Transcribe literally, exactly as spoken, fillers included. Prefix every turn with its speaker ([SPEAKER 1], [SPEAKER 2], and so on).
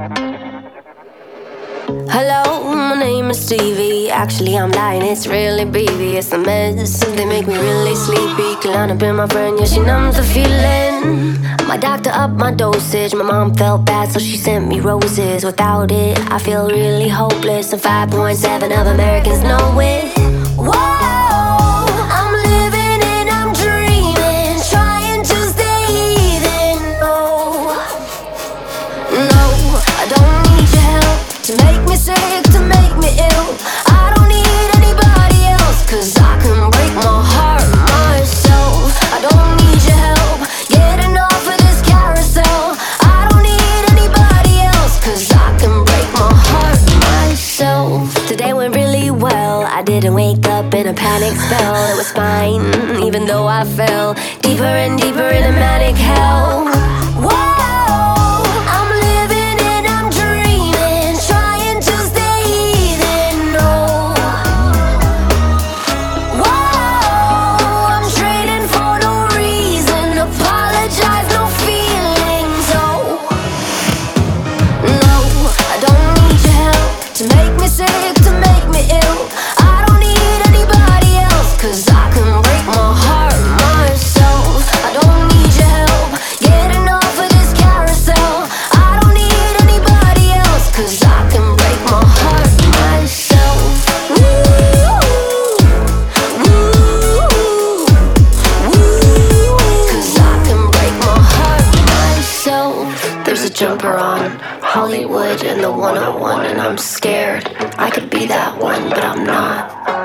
[SPEAKER 1] Hello, my name is Stevie. Actually, I'm lying, it's really B B. It's the meds, they make me really sleepy. Climb up in my friend, yeah, she numbs the feeling. My doctor upped my dosage. My mom felt bad, so she sent me roses. Without it, I feel really hopeless. And five point seven of Americans know it. Whoa, I'm living and I'm dreaming, trying to stay even. No, no, I don't need your help to make me sick, to make me ill. I don't need anybody else, cause I can break my heart myself. I don't need your help getting off of this carousel. I don't need anybody else, cause I can break my heart myself. Today went really well, I didn't wake up in a panic spell. It was fine, even though I fell deeper and deeper in a manic hell. Whoa, jumper on Hollywood and the one oh one, and I'm scared I could be that one, but I'm not.